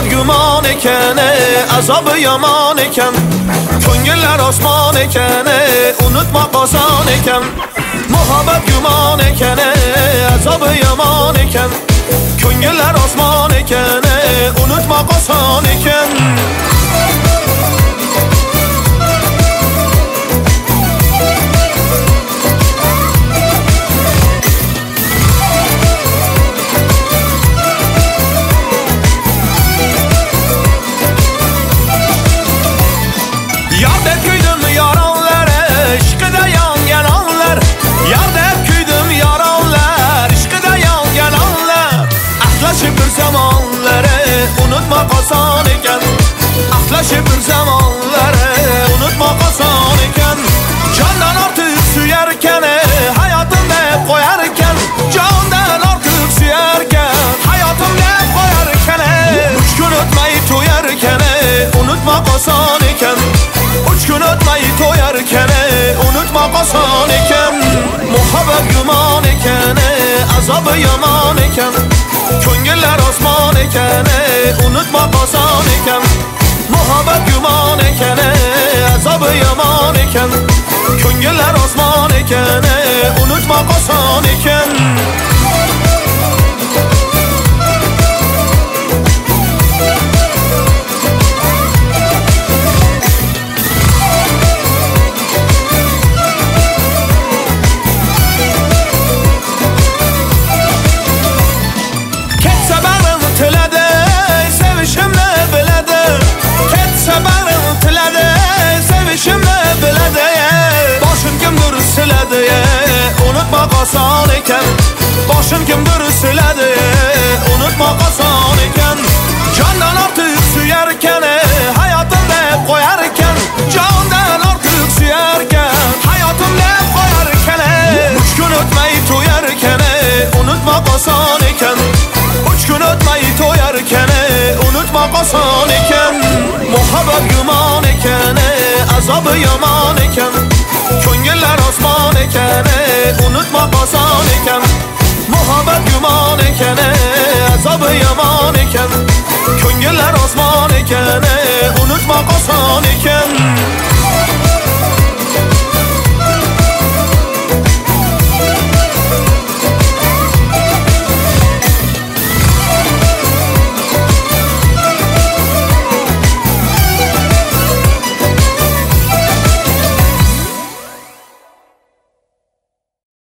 Muhabbet güman ekan, azabı yaman ekan. Ko'ngillar osmon ekan, unutmak oson ekan. Muhabbet güman ekan, azabı yaman ekan. Ko'ngillar osmon ekan, unutmak oson ekan. Yardep küydüm yaranlar, işkıda yangan anlar. Yardep küydüm yaranlar, işkıda yangan anlar. Ahlaşıp bir zamanları unutmak oson ekan. Ahlaşıp bir zamanları unutmak oson ekan. Candan artık suyarken, hayatımda hep koyarken. Candan artık suyarken, hayatımda hep koyarken. 3 gün ötmeyi toyarken, unutmak oson ekan. 3 gün ötmeyi toyarken, unutmak oson ekan. Muhabbet güman ekan, azabı yaman ekan. Ko'ngillar osmon ekan, unutmak oson ekan. Muhabbet güman ekan, azabı yaman ekan. Ko'ngillar osmon ekan, unutmak oson ekan. Unutmak oson ekan. Boshim kimdir siladi, unutmak oson ekan. Jondan ortiq suyarkan, hayotimda hep qo'yarkan. Jondan ortiq suyarkan, hayotimda hep qo'yarkan. 3 kun o'tmay to'yarkan, unutmak oson ekan. 3 kun o'tmay to'yarkan, unutmak oson ekan. Muhabbet güman ekan, azobı yaman ekan. Ko'ngillar osmon ekan, unutmak oson ekan. Muhabbet güman ekan, azobı yaman ekan.